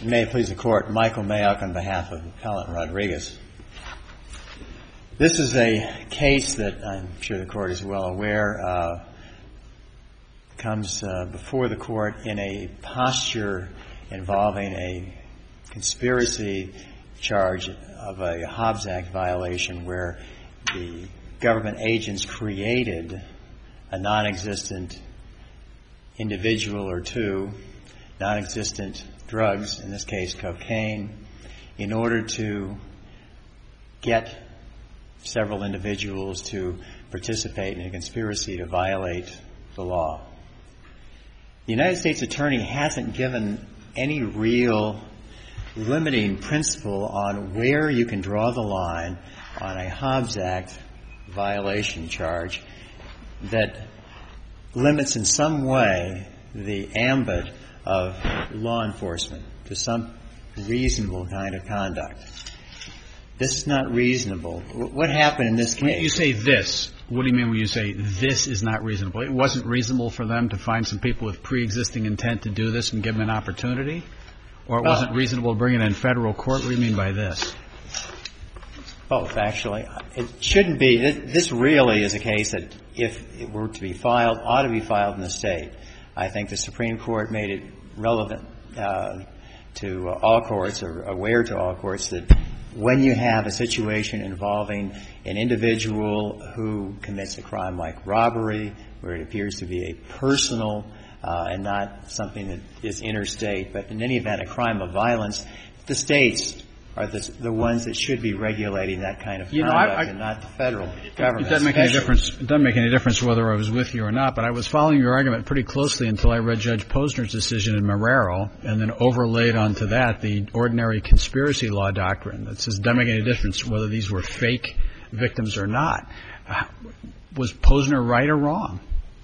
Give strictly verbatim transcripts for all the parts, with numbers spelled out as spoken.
May it please the Court, Michael Mayock on behalf of Appellant Rodriguez. This is a case that I'm sure the Court is well aware uh, comes uh, before the Court in a posture involving a conspiracy charge of a Hobbs Act violation where the government agents created a non-existent individual or two, non-existent drugs, in this case cocaine, in order to get several individuals to participate in a conspiracy to violate the law. The United States Attorney hasn't given any real limiting principle on where you can draw the line on a Hobbs Act violation charge that limits in some way the ambit of law enforcement to some reasonable kind of conduct. This is not reasonable. What happened in this case? When you say this, what do you mean when you say this is not reasonable? It wasn't reasonable for them to find some people with pre-existing intent to do this and give them an opportunity? Or it wasn't reasonable to bring it in federal court? What do you mean by this? Both, actually. It shouldn't be. This really is a case that, if it were to be filed, ought to be filed in the state. I think the Supreme Court made it relevant uh, to uh, all courts, or aware to all courts, that when you have a situation involving an individual who commits a crime like robbery, where it appears to be a personal uh, and not something that is interstate, but in any event a crime of violence, the states are the, the ones that should be regulating that kind of conduct, you know, I, I, and not the federal government. It doesn't make any difference. It doesn't make any difference whether I was with you or not. But I was following your argument pretty closely until I read Judge Posner's decision in Marrero, and then overlaid onto that the ordinary conspiracy law doctrine that says it doesn't make any difference whether these were fake victims or not. Uh, was Posner right or wrong?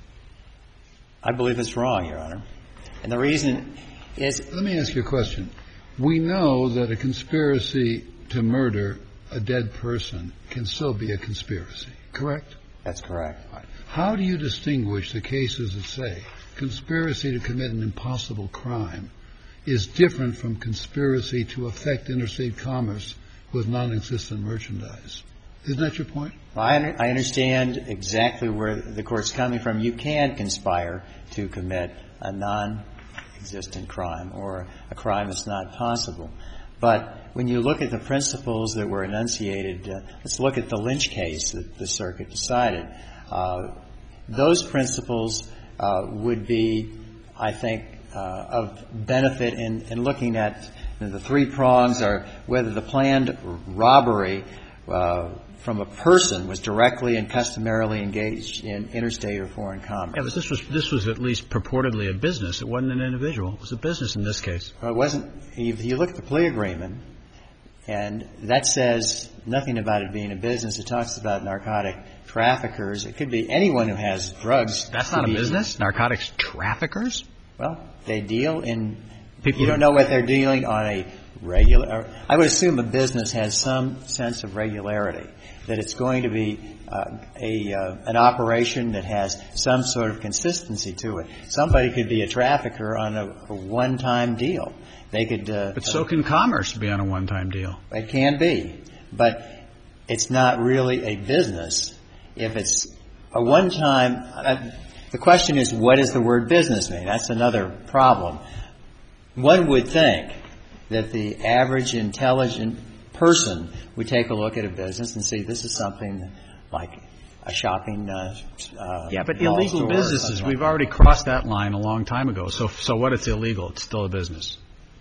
I believe it's wrong, Your Honor. And the reason is... Let me ask you a question. We know that a conspiracy to murder a dead person can still be a conspiracy, correct? That's correct. How do you distinguish the cases that say conspiracy to commit an impossible crime is different from conspiracy to affect interstate commerce with non-existent merchandise? Isn't that your point? Well, I, under, I understand exactly where the Court's coming from. You can conspire to commit a non existent crime or a crime that's not possible. But when you look at the principles that were enunciated, uh, let's look at the Lynch case that the circuit decided. Uh, those principles uh, would be, I think, uh, of benefit in, in looking at you know, the three prongs are whether the planned robbery uh, from a person was directly and customarily engaged in interstate or foreign commerce. Yeah, but this was this was at least purportedly a business. It wasn't an individual. It was a business in this case. Well, it wasn't. If you look at the plea agreement, and that says nothing about it being a business. It talks about narcotic traffickers. It could be anyone who has drugs. That's not a business? Narcotics traffickers? Well, they deal in people. You don't know what they're dealing on a regular. I would assume a business has some sense of regularity, that it's going to be uh, a uh, an operation that has some sort of consistency to it. Somebody could be a trafficker on a, a one-time deal. They could. Uh, but so can commerce be on a one-time deal. It can be, but it's not really a business if it's a one-time. Uh, the question is, what does the word business mean? That's another problem. One would think that the average intelligent person would take a look at a business and see this is something like a shopping uh, uh yeah, but illegal businesses, we've already crossed that line a long time ago. So so what? It's illegal. It's still a business.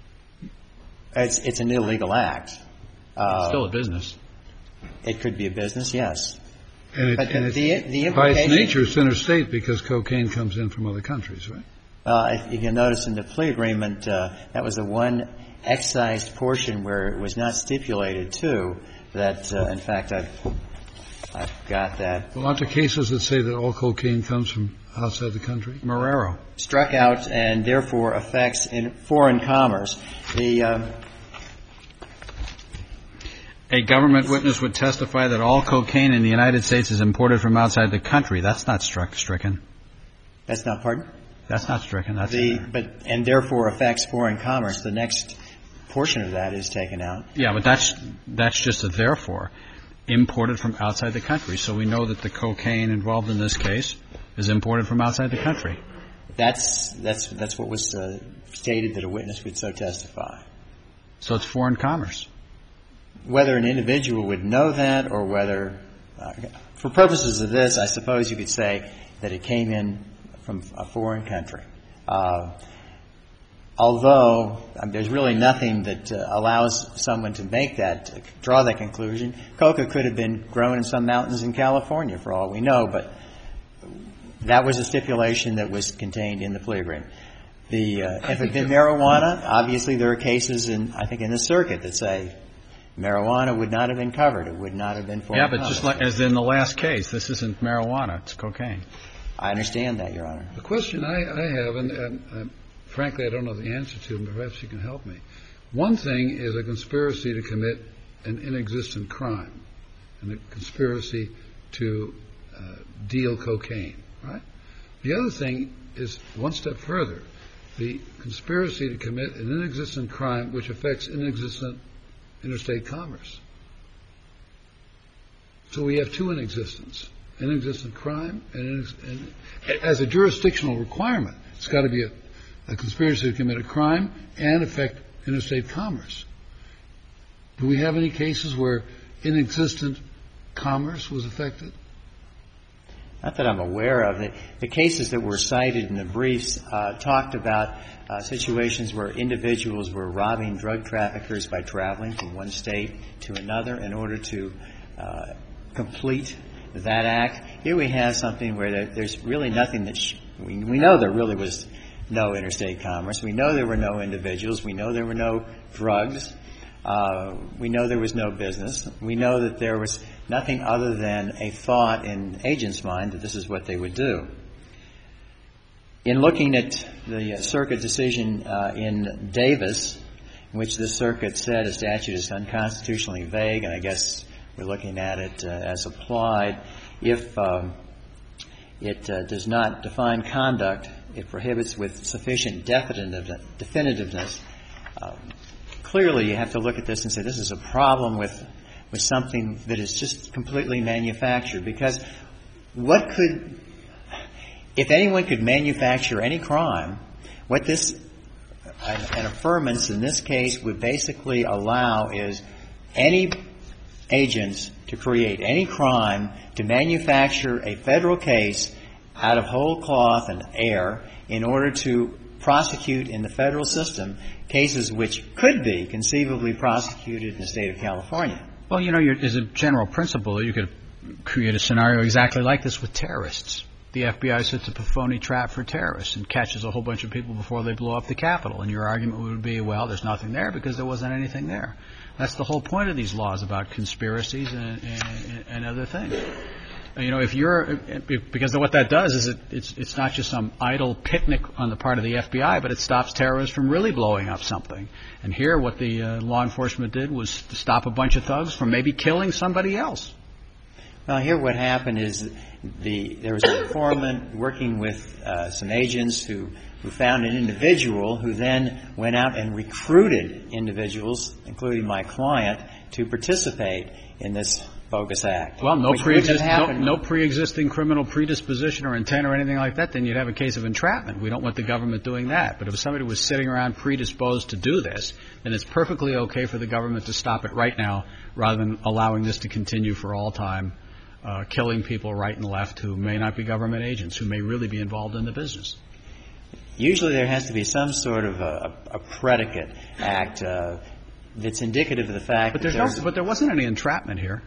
It's it's an illegal act. Uh, it's still a business. It could be a business, yes. And, it, but and the, it's, the by its nature, it's interstate because cocaine comes in from other countries, right? Uh, if you notice in the plea agreement, uh, that was the one excised portion where it was not stipulated to that, uh, in fact, I've, I've got that. Well, aren't there cases that say that all cocaine comes from outside the country? Marrero. Struck out and therefore affects in foreign commerce. The um, A government witness would testify that all cocaine in the United States is imported from outside the country. That's not struck, stricken. That's not, pardon? That's not stricken. That's the, but and therefore affects foreign commerce. The next portion of that is taken out. Yeah, but that's that's just a therefore. Imported from outside the country. So we know that the cocaine involved in this case is imported from outside the country. That's that's that's what was uh, stated, that a witness would so testify. So it's foreign commerce. Whether an individual would know that, or whether, uh, for purposes of this, I suppose you could say that it came in from a foreign country. Uh, although um, there's really nothing that uh, allows someone to make that, uh, draw that conclusion. Coca could have been grown in some mountains in California, for all we know, but that was a stipulation that was contained in the plea agreement. The, uh, if it had been marijuana, obviously there are cases in, I think, in the circuit that say marijuana would not have been covered. It would not have been foreign Yeah, but commerce. just like as in the last case, this isn't marijuana, it's cocaine. I understand that, Your Honor. The question I, I have, and, and uh, frankly I don't know the answer to, but perhaps you can help me. One thing is a conspiracy to commit an inexistent crime, and a conspiracy to uh, deal cocaine, right? The other thing is one step further, the conspiracy to commit an inexistent crime which affects inexistent interstate commerce. So we have two in existence. Inexistent crime, and, and as a jurisdictional requirement, it's got to be a, a conspiracy to commit a crime and affect interstate commerce. Do we have any cases where inexistent commerce was affected? Not that I'm aware of. The, the cases that were cited in the briefs uh, talked about uh, situations where individuals were robbing drug traffickers by traveling from one state to another in order to uh, complete that act. Here we have something where there, there's really nothing that sh- we, we know there really was no interstate commerce. We know there were no individuals. We know there were no drugs. Uh, we know there was no business. We know that there was nothing other than a thought in agents' mind that this is what they would do. In looking at the uh, circuit decision uh, in Davis, in which the circuit said a statute is unconstitutionally vague, and I guess we're looking at it uh, as applied, if um, it uh, does not define conduct, it prohibits with sufficient definitiveness. Um, clearly, you have to look at this and say this is a problem with with something that is just completely manufactured. Because what could, if anyone could manufacture any crime, what this, an, an affirmance in this case would basically allow is any agents to create any crime, to manufacture a federal case out of whole cloth and air in order to prosecute in the federal system cases which could be conceivably prosecuted in the state of California. Well, you know, you're, as a general principle, you could create a scenario exactly like this with terrorists. The F B I sets up a phony trap for terrorists and catches a whole bunch of people before they blow up the Capitol. And your argument would be, well, there's nothing there because there wasn't anything there. That's the whole point of these laws about conspiracies and, and, and other things. You know, if you're, because what that does is it, it's, it's not just some idle picnic on the part of the F B I, but it stops terrorists from really blowing up something. And here what the uh, law enforcement did was to stop a bunch of thugs from maybe killing somebody else. Well, here what happened is the there was an informant working with uh, some agents who, who found an individual who then went out and recruited individuals, including my client, to participate in this bogus act. Well, no, pre-exist- no, no pre-existing criminal predisposition or intent or anything like that, then you'd have a case of entrapment. We don't want the government doing that. But if somebody was sitting around predisposed to do this, then it's perfectly okay for the government to stop it right now rather than allowing this to continue for all time, uh, killing people right and left who may not be government agents, who may really be involved in the business. Usually there has to be some sort of a, a predicate act uh, that's indicative of the fact but that there's there's... No, but there wasn't any entrapment here.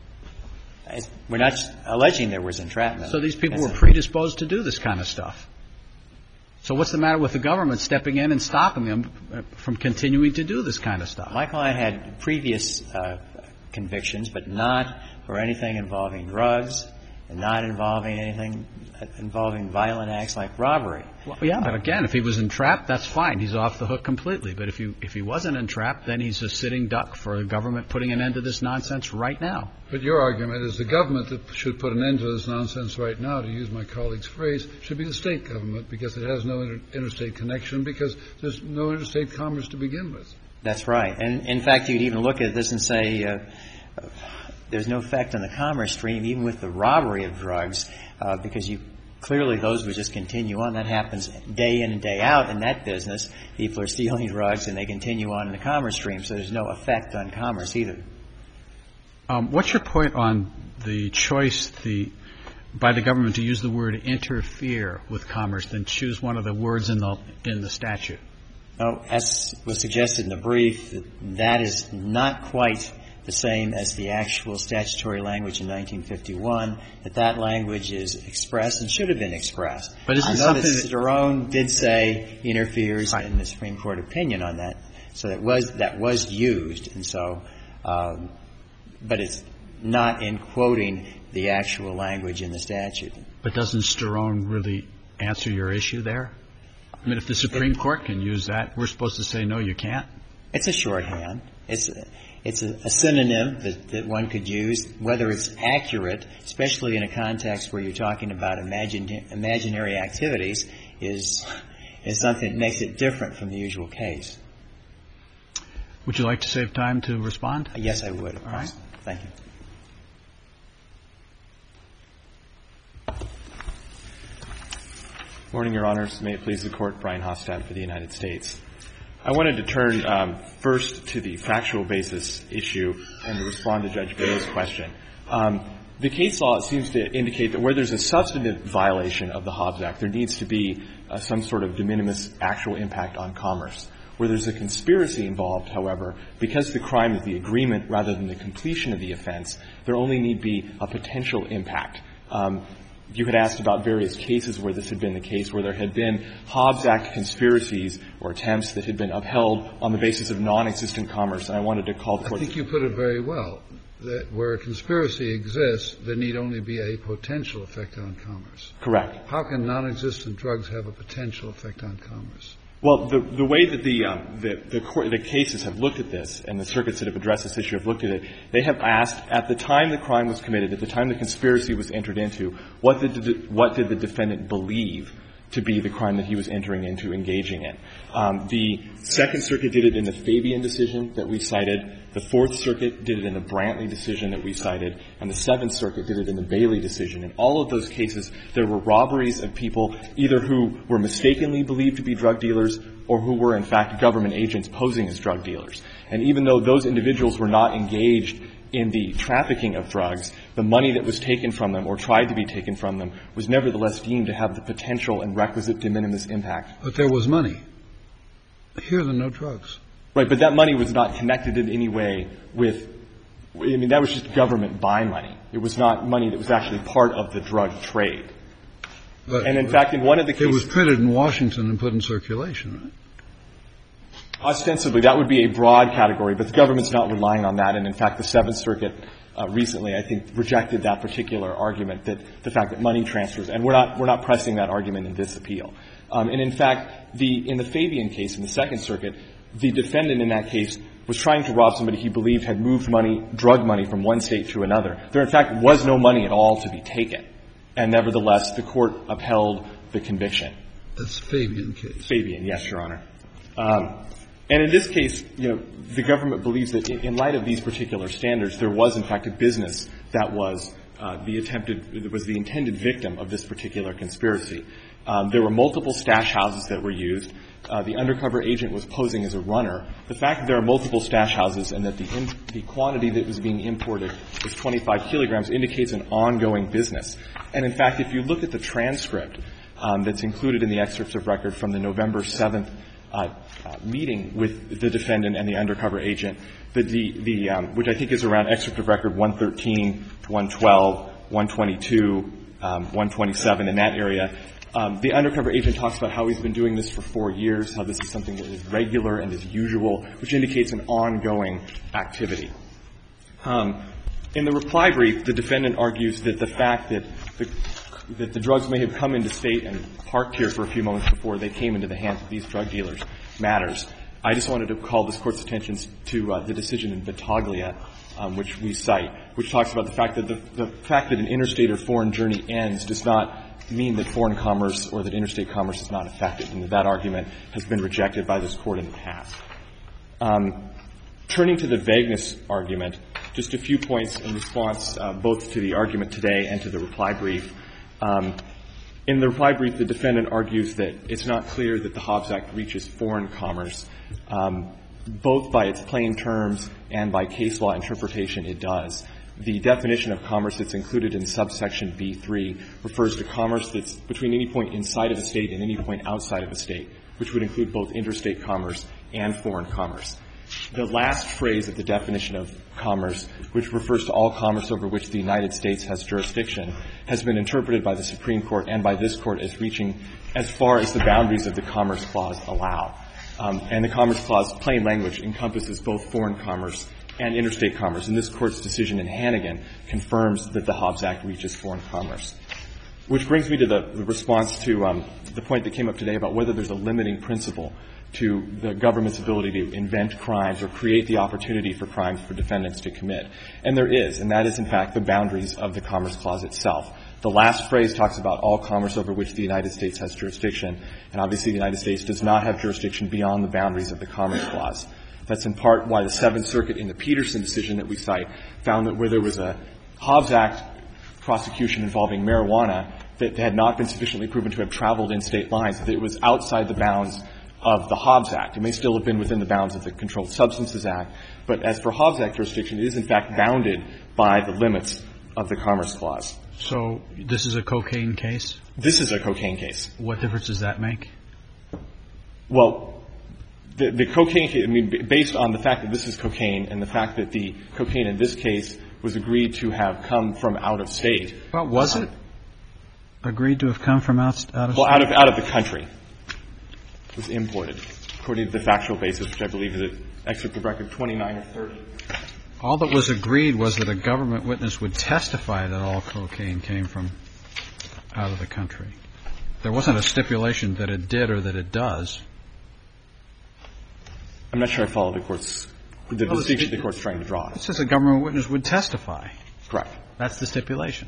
We're not alleging there was entrapment. So these people That's were predisposed to do this kind of stuff. So what's the matter with the government stepping in and stopping them from continuing to do this kind of stuff? My client had previous uh, convictions, but not for anything involving drugs and not involving anything involving violent acts like robbery. Well, yeah, but again, if he was entrapped, that's fine. He's off the hook completely. But if he, if he wasn't entrapped, then he's a sitting duck for the government putting an end to this nonsense right now. But your argument is the government that should put an end to this nonsense right now, to use my colleague's phrase, should be the state government because it has no inter- interstate connection, because there's no interstate commerce to begin with. That's right. And, in fact, you'd even look at this and say uh, there's no effect on the commerce stream, even with the robbery of drugs, uh, because you clearly those would just continue on. That happens day in and day out in that business. People are stealing drugs, and they continue on in the commerce stream, so there's no effect on commerce either. Um, what's your point on the choice the by the government to use the word interfere with commerce than choose one of the words in the in the statute? Oh, as was suggested in the brief, that is not quite the same as the actual statutory language in nineteen fifty-one, that that language is expressed and should have been expressed. But isn't I know something that that Sterone did say interferes right. in the Supreme Court opinion on that, so that was that was used, and so, um, but it's not in quoting the actual language in the statute. But doesn't Sterone really answer your issue there? I mean, if the Supreme Court can use that, we're supposed to say, no, you can't? It's a shorthand. It's a, it's a, a synonym that, that one could use. Whether it's accurate, especially in a context where you're talking about imagine, imaginary activities, is is something that makes it different from the usual case. Would you like to save time to respond? Yes, I would. All right. Thank you. Morning, Your Honors. May it please the Court, Brian Hofstadt for the United States. I wanted to turn um, first to the factual basis issue and to respond to Judge Bail's question. Um, the case law seems to indicate that where there's a substantive violation of the Hobbs Act, there needs to be uh, some sort of de minimis actual impact on commerce. Where there's a conspiracy involved, however, because the crime is the agreement rather than the completion of the offense, there only need be a potential impact. Um, You had asked about various cases where this had been the case, where there had been Hobbs Act conspiracies or attempts that had been upheld on the basis of non-existent commerce, and I wanted to call the Court. I think you put it very well, that where a conspiracy exists, there need only be a potential effect on commerce. Correct. How can non-existent drugs have a potential effect on commerce? Well, the the way that the um, the the, court, the cases have looked at this, and the circuits that have addressed this issue have looked at it, they have asked at the time the crime was committed, at the time the conspiracy was entered into, what did the, what did the defendant believe to be the crime that he was entering into, engaging in? Um, the Second Circuit did it in the Fabian decision that we cited. The Fourth Circuit did it in the Brantley decision that we cited, and the Seventh Circuit did it in the Bailey decision. In all of those cases, there were robberies of people either who were mistakenly believed to be drug dealers or who were, in fact, government agents posing as drug dealers. And even though those individuals were not engaged in the trafficking of drugs, the money that was taken from them or tried to be taken from them was nevertheless deemed to have the potential and requisite de minimis impact. But there was money. Here there are no drugs. Right, but that money was not connected in any way with, I mean, that was just government buy money. It was not money that was actually part of the drug trade. But and in fact, in one of the cases, it was printed in Washington and put in circulation, right? Ostensibly, that would be a broad category, but the government's not relying on that. And in fact, the Seventh Circuit uh, recently, I think, rejected that particular argument, that the fact that money transfers, and we're not we're not pressing that argument in this appeal. Um, and in fact, the in the Fabian case in the Second Circuit, the defendant in that case was trying to rob somebody he believed had moved money, drug money, from one state to another. There, in fact, was no money at all to be taken, and nevertheless, the court upheld the conviction. That's Fabian case. Fabian, yes, Your Honor. Um, And in this case, you know, the government believes that in light of these particular standards, there was, in fact, a business that was uh, the attempted, was the intended victim of this particular conspiracy. Um, there were multiple stash houses that were used. Uh, the undercover agent was posing as a runner. The fact that there are multiple stash houses and that the, in, the quantity that was being imported was twenty-five kilograms indicates an ongoing business. And in fact, if you look at the transcript um, that's included in the excerpts of record from the November seventh Uh, uh, meeting with the defendant and the undercover agent, the, the, the um, which I think is around excerpt of record one thirteen, one twelve, one twenty-two, um, one twenty-seven, in that area. Um, the undercover agent talks about how he's been doing this for four years, how this is something that is regular and is usual, which indicates an ongoing activity. Um, in the reply brief, the defendant argues that the fact that the that the drugs may have come into state and parked here for a few moments before they came into the hands of these drug dealers matters. I just wanted to call this Court's attention to uh, the decision in Battaglia, um, which we cite, which talks about the fact that the, the fact that an interstate or foreign journey ends does not mean that foreign commerce or that interstate commerce is not affected, and that that argument has been rejected by this Court in the past. Um, turning to the vagueness argument, just a few points in response uh, both to the argument today and to the reply brief. Um, in the reply brief, the defendant argues that it's not clear that the Hobbs Act reaches foreign commerce. Um, both by its plain terms and by case law interpretation, it does. The definition of commerce that's included in subsection B three refers to commerce that's between any point inside of a state and any point outside of a state, which would include both interstate commerce and foreign commerce. The last phrase of the definition of commerce, which refers to all commerce over which the United States has jurisdiction, has been interpreted by the Supreme Court and by this Court as reaching as far as the boundaries of the Commerce Clause allow. Um, and the Commerce Clause, plain language, encompasses both foreign commerce and interstate commerce. And this Court's decision in Hannigan confirms that the Hobbs Act reaches foreign commerce. Which brings me to the, the response to um, the point that came up today about whether there's a limiting principle to the government's ability to invent crimes or create the opportunity for crimes for defendants to commit. And there is, and that is, in fact, the boundaries of the Commerce Clause itself. The last phrase talks about all commerce over which the United States has jurisdiction, and obviously the United States does not have jurisdiction beyond the boundaries of the Commerce Clause. That's in part why the Seventh Circuit in the Peterson decision that we cite found that where there was a Hobbs Act prosecution involving marijuana that had not been sufficiently proven to have traveled in state lines, that it was outside the bounds of the Hobbs Act. It may still have been within the bounds of the Controlled Substances Act, but as for Hobbs Act jurisdiction, it is in fact bounded by the limits of the Commerce Clause. So this is a cocaine case? This is a cocaine case. What difference does that make? Well, the, the cocaine case, I mean, based on the fact that this is cocaine and the fact that the cocaine in this case was agreed to have come from out of state. Well, was it agreed to have come from out, out of well, state? Well, out of, out of the country. It was imported, according to the factual basis, which I believe is at excerpt of record twenty-nine or thirty. All that was agreed was that a government witness would testify that all cocaine came from out of the country. There wasn't a stipulation that it did or that it does. I'm not sure I follow the Court's – the well, distinction it, the Court's trying to draw. It says a government witness would testify. Correct. That's the stipulation.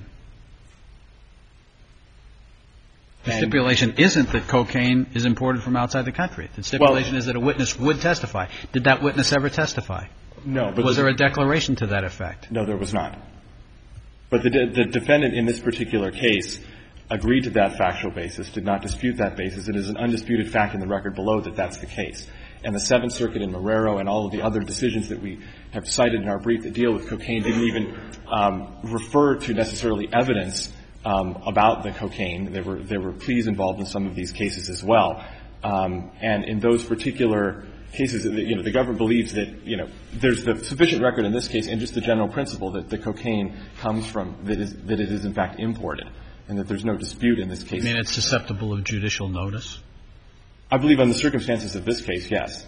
The And stipulation isn't that cocaine is imported from outside the country. The stipulation well, is that a witness would testify. Did that witness ever testify? No. But was the, there a declaration to that effect? No, there was not. But the, the defendant in this particular case agreed to that factual basis, did not dispute that basis. It is an undisputed fact in the record below that that's the case. And the Seventh Circuit in Marrero and all of the other decisions that we have cited in our brief that deal with cocaine didn't even um, refer to necessarily evidence um, about the cocaine. There were there were pleas involved in some of these cases as well. Um, and in those particular cases, you know, the government believes that, you know, there's the sufficient record in this case and just the general principle that the cocaine comes from, that is that it is in fact imported, and that there's no dispute in this case. You mean it's susceptible of judicial notice? I believe on the circumstances of this case, yes.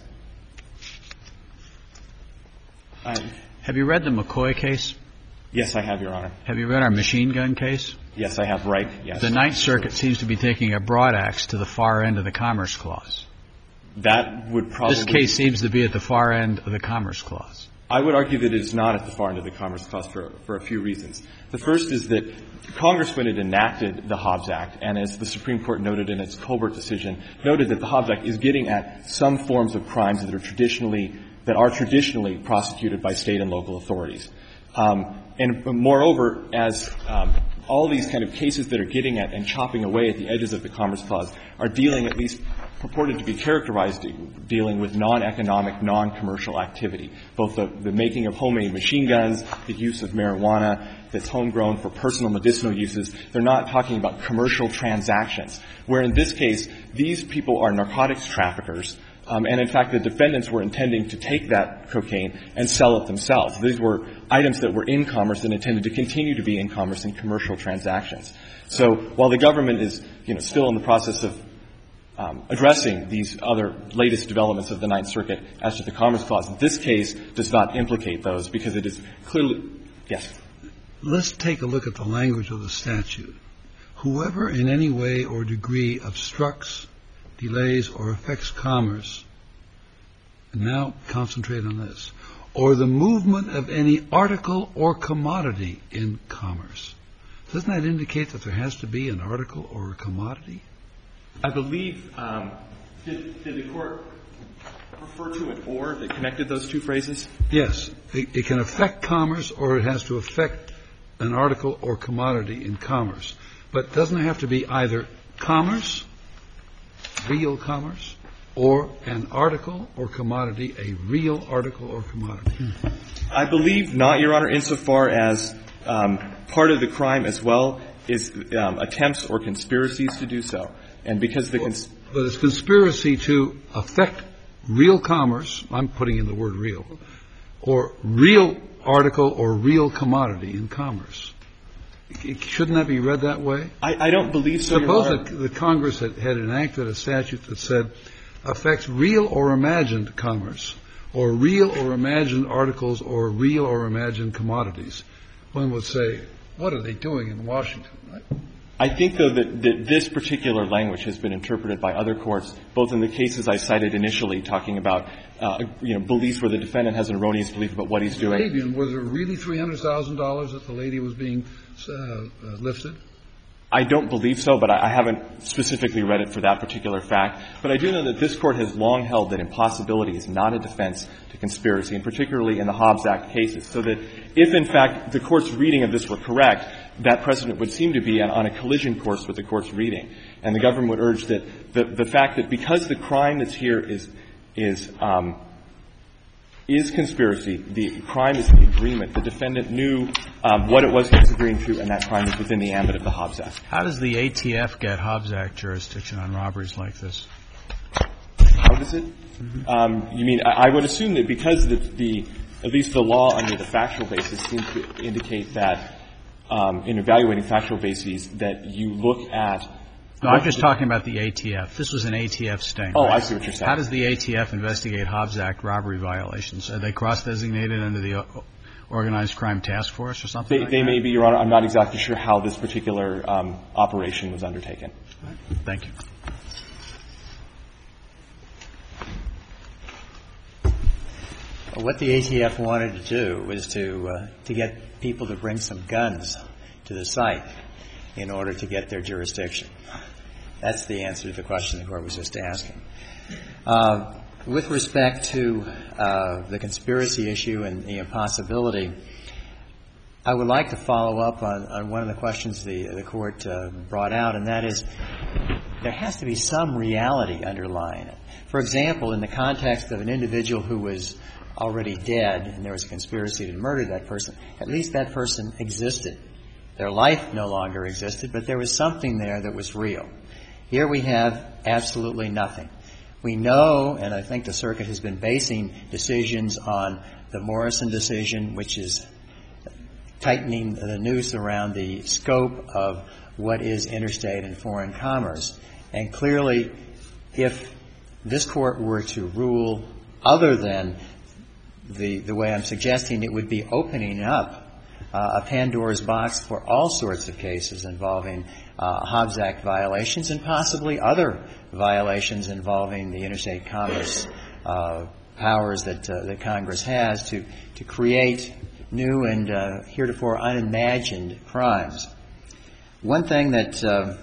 I, have you read the McCoy case? Yes, I have, Your Honor. Have you read our machine gun case? Yes, I have. Right. Yes. The Ninth Circuit seems to be taking a broad axe to the far end of the Commerce Clause. That would probably... This case seems to be at the far end of the Commerce Clause. I would argue that it is not at the far end of the Commerce Clause for, for a few reasons. The first is that Congress, when it enacted the Hobbs Act, and as the Supreme Court noted in its Colbert decision, noted that the Hobbs Act is getting at some forms of crimes that are traditionally, that are traditionally prosecuted by state and local authorities. Um, and moreover, as um, all these kind of cases that are getting at and chopping away at the edges of the Commerce Clause are dealing, at least purported to be characterized dealing with non-economic, non-commercial activity, both the, the making of homemade machine guns, the use of marijuana that's homegrown for personal medicinal uses. They're not talking about commercial transactions, where in this case, these people are narcotics traffickers. Um, and in fact, the defendants were intending to take that cocaine and sell it themselves. These were items that were in commerce and intended to continue to be in commerce in commercial transactions. So while the government is, you know, still in the process of um, addressing these other latest developments of the Ninth Circuit as to the Commerce Clause, this case does not implicate those because it is clearly – yes. Let's take a look at the language of the statute. Whoever in any way or degree obstructs, delays, or affects commerce, and now concentrate on this, or the movement of any article or commodity in commerce. Doesn't that indicate that there has to be an article or a commodity? I believe um, did, did the court refer to an or that connected those two phrases? Yes. It, it can affect commerce, or it has to affect an article or commodity in commerce. But doesn't it have to be either commerce, real commerce, or an article or commodity, a real article or commodity? I believe not, Your Honor, insofar as um, part of the crime as well is um, attempts or conspiracies to do so. And because the cons- But it's conspiracy to affect real commerce, I'm putting in the word real, or real article or real commodity in commerce. It, shouldn't that be read that way? I, I don't believe so, Your Suppose Honor. that the Congress had, had enacted a statute that said affects real or imagined commerce, or real or imagined articles, or real or imagined commodities. One would say, what are they doing in Washington, right? I think, though, that, that this particular language has been interpreted by other courts, both in the cases I cited initially, talking about, uh, you know, beliefs where the defendant has an erroneous belief about what he's doing. Fabian, was there really three hundred thousand dollars that the lady was being uh, uh, lifted? I don't believe so, but I, I haven't specifically read it for that particular fact. But I do know that this Court has long held that impossibility is not a defense to conspiracy, and particularly in the Hobbs Act cases, so that if, in fact, the Court's reading of this were correct, that precedent would seem to be on, on a collision course with the Court's reading. And the government would urge that the, the fact that because the crime that's here is, is, um, is conspiracy, the crime is the agreement, the defendant knew um, what it was he was agreeing to, and that crime is within the ambit of the Hobbs Act. How does the A T F get Hobbs Act jurisdiction on robberies like this? How does it? Mm-hmm. Um, you mean, I, I would assume that because the, the, at least the law under the factual basis seems to indicate that Um, in evaluating factual bases, that you look at. No, I'm just talking about the A T F. This was an A T F sting. Oh, right? I see what you're saying. How does the A T F investigate Hobbs Act robbery violations? Are they cross-designated under the Organized Crime Task Force or something? They, like they that? may be, Your Honor. I'm not exactly sure how this particular um, operation was undertaken. Right. Thank you. What the A T F wanted to do was to uh, to get people to bring some guns to the site in order to get their jurisdiction. That's the answer to the question the Court was just asking. Uh, with respect to uh, the conspiracy issue and the impossibility, I would like to follow up on, on one of the questions the, the Court uh, brought out, and that is there has to be some reality underlying it. For example, in the context of an individual who was already dead and there was a conspiracy to murder that person, at least that person existed. Their life no longer existed, but there was something there that was real. Here we have absolutely nothing. We know, and I think the circuit has been basing decisions on the Morrison decision, which is tightening the noose around the scope of what is interstate and foreign commerce. And clearly, if this Court were to rule other than the, the way I'm suggesting, it would be opening up uh, a Pandora's box for all sorts of cases involving uh, Hobbs Act violations and possibly other violations involving the interstate commerce uh, powers that, uh, that Congress has to, to create new and uh, heretofore unimagined crimes. One thing that uh,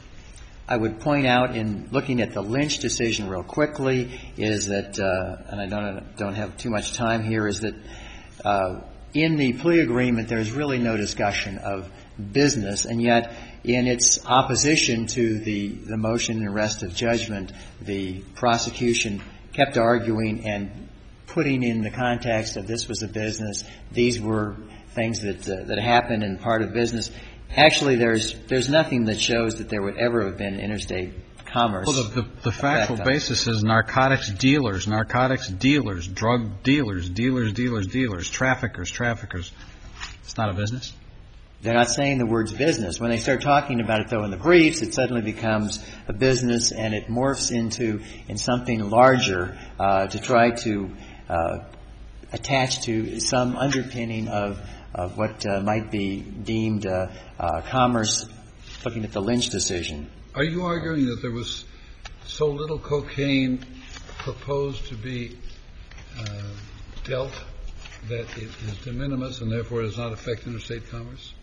I would point out in looking at the Lynch decision real quickly is that, uh, and I don't don't have too much time here, is that uh, in the plea agreement there's really no discussion of business, and yet in its opposition to the, the motion and arrest of judgment, the prosecution kept arguing and putting in the context of this was a business, these were things that uh, that happened and part of business. Actually, there's there's nothing that shows that there would ever have been interstate commerce. Well, the, the, the factual basis is narcotics dealers, narcotics dealers, drug dealers, dealers, dealers, dealers, traffickers, traffickers. It's not a business? They're not saying the words business. When they start talking about it, though, in the briefs, it suddenly becomes a business and it morphs into in something larger uh, to try to uh, attach to some underpinning of of what uh, might be deemed uh, uh, commerce, looking at the Lynch decision. Are you arguing that there was so little cocaine proposed to be uh, dealt that it is de minimis and therefore does not affect interstate commerce?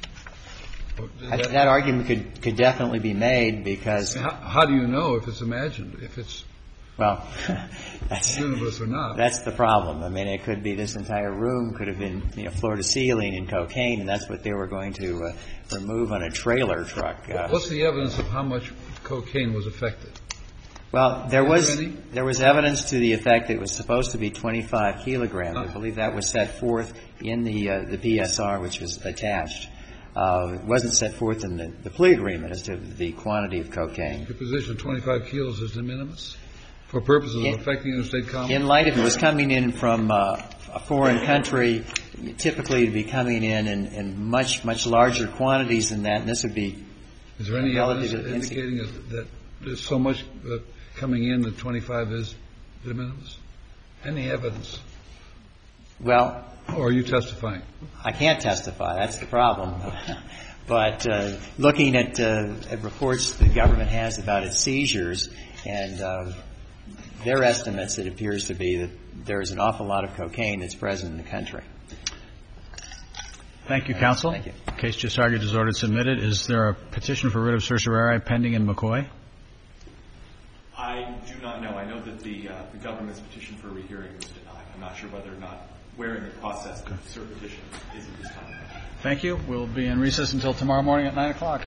I, that, that argument could, could definitely be made because... How, how do you know if it's imagined, if it's Well, that's, None of us are not. that's the problem. I mean, it could be this entire room could have been, you know, floor to ceiling in cocaine, and that's what they were going to uh, remove on a trailer truck. Uh, What's the evidence of how much cocaine was affected? Well, there Is was there any? there was evidence to the effect that it was supposed to be twenty-five kilograms. I believe that was set forth in the uh, the P S R, which was attached. Uh, it wasn't set forth in the, the plea agreement as to the quantity of cocaine. Your position, twenty-five kilos is de minimis for purposes In- of affecting interstate commerce? In light of it was coming in from uh, a foreign country, typically it'd be coming in, in in much much larger quantities than that, and this would be Is there any evidence relative- indicating that- that there's so much uh, coming in that twenty-five is de minimis? Any evidence? well. Or are you testifying? I can't testify. That's the problem. But uh, looking at, uh, at reports the government has about its seizures and uh, their estimates, it appears to be that there is an awful lot of cocaine that's present in the country. Thank you, counsel. Thank you. The case just argued is ordered submitted. Is there a petition for writ of certiorari pending in McCoy? I do not know. I know that the, uh, the government's petition for rehearing was denied. I'm not sure whether or not where in the process the cert petition is at this time. Thank you. We'll be in recess until tomorrow morning at nine o'clock.